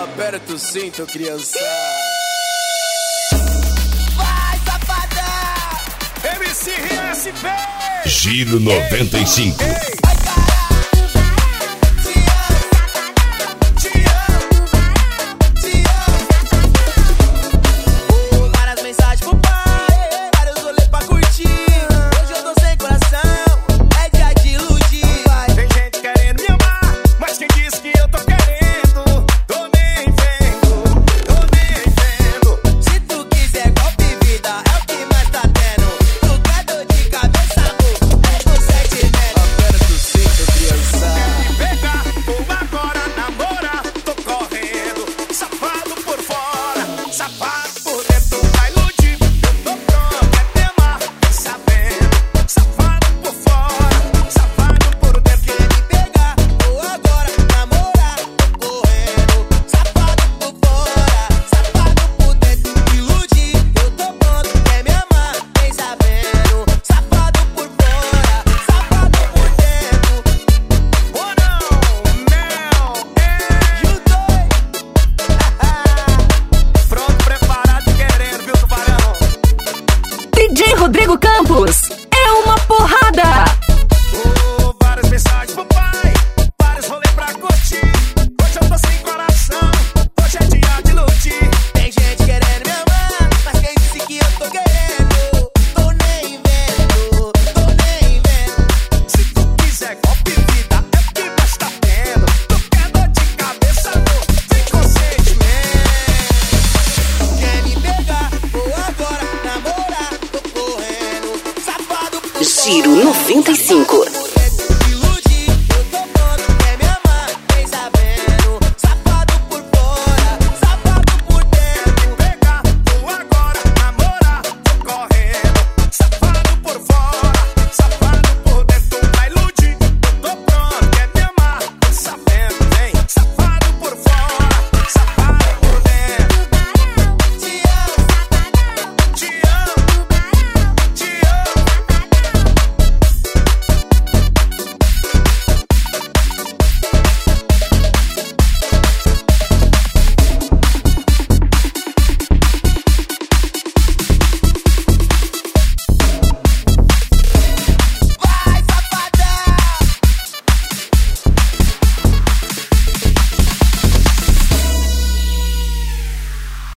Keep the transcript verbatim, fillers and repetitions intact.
Aperta o cinto, criança. Vai, safadão! M C R S P! Giro noventa e cinco. Ai, caralho! Te amo! Te amo! Te amo! Várias mensagens pro pai, vários rolês pra curtir. Hoje eu tô sem coração, é dia de iludir. Tem gente querendo me amar, mas quem disse que eu tô querendo? Tô nem vendo, tô nem vendo. Se tu quiser golpe vida, é o que mais tá tendo. Tu quer dor de cabeça, amor? É o sentimento. Aperta o cinto, criança. Quer me pegar? Ou agora namora? Tô correndo, safado por fora, safado por dentro. Vai iludir, eu tô pronto, quer te amar, sabendo. Safado por fora, safado por dentro. Quer me pegar? Ou agora namorar? Tô correndo, safado por fora, safado por dentro. Iludir, eu tô pronto. Quer me amar? Vem sabendo. Safado por fora, safado por dentro. Ou não, mel, é. E o dois? Pronto, preparado, querendo, viu, tubarão? D J Rodrigo Campos é uma porrada. Oh, várias mensagens pro pai, vários rolês pra curtir. Hoje eu tô sem coração, hoje é dia de iludir. Tem gente querendo me amar, mas quem disse que eu tô querendo? Tô nem vendo, tô nem vendo. Se tu quiser golpe vida, é o que mais tá tendo. Tu quer dor de cabeça, amor, sem consentimento. Quer me pegar? Ou agora namorar? Tô correndo, safado por Giro fora, noventa e cinco.